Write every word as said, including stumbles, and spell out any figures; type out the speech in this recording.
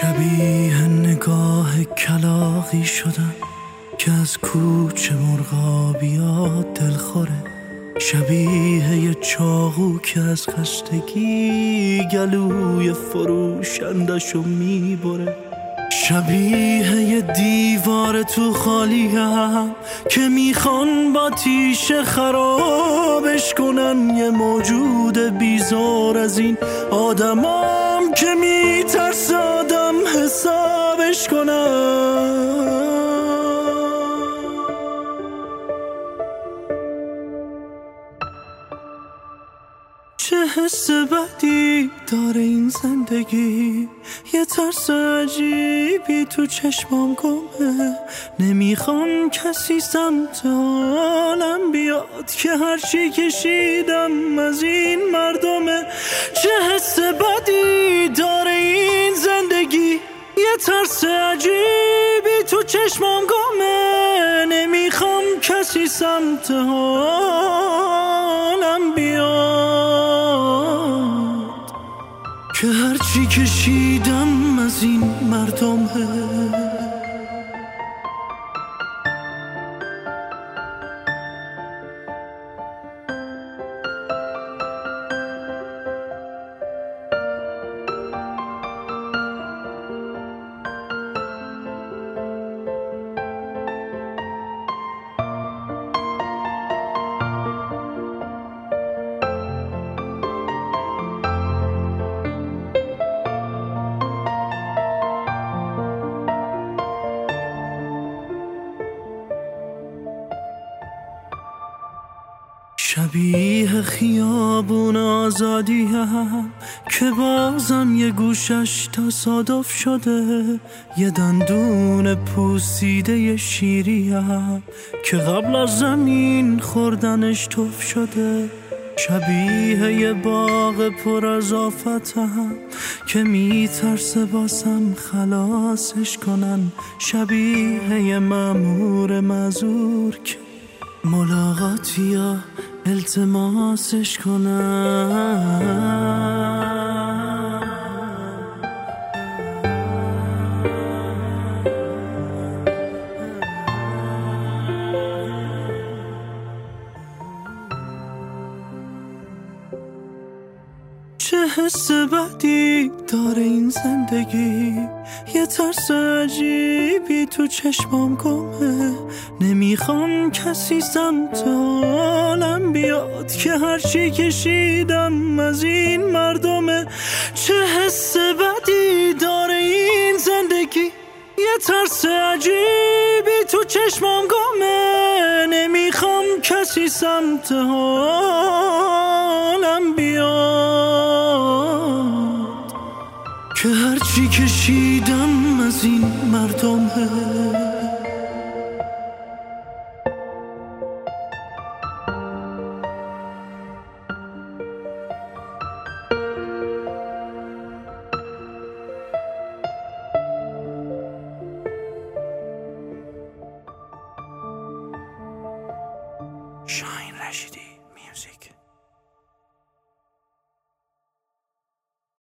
شبیه نگاه کلاغی شدم که از کوچه مرغابیات دل خوره، شبیه یه چاقو که از خستگی گلوی فروشندشو میبره، شبیه یه دیوار تو خالیم که میخوان با تیشه خرابش کنن، یه موجود بیزار از این آدمام که میترس آدم حسابش کنن. چه حس بدی داره این زندگی، یه ترس عجیبی تو چشمام گمه، نمیخوام کسی سمت حالم بیاد که هرچی کشیدم از این مردمه. چه حس بدی داره این زندگی، یه ترس عجیبی تو چشمام گمه، نمیخوام کسی سمت حالم بیاد که هرچی کشیدم از این مردمه. شبیه خیابون آزادی هم که بازم یه گوشش تصادف شده، یه دندون پوسیده شیری هم که قبل از زمین خوردنش تف شده، شبیه یه باغ پر از آفت هم که میترسه باسم خلاصش کنن، شبیه یه مأمور معذور که ملاقاتی یا التماسش کنن. چه حس بدی داره این زندگی، یه ترس عجیبی تو چشمام گمه، نمیخوام کسی سمت حالم بیاد که هرچی کشیدم از این مردمه. چه حس بدی داره این زندگی، یه ترس عجیبی تو چشمام گمه، نمیخوام کسی سمت حالم بیاد که هرچی کشیدم از این مردمه.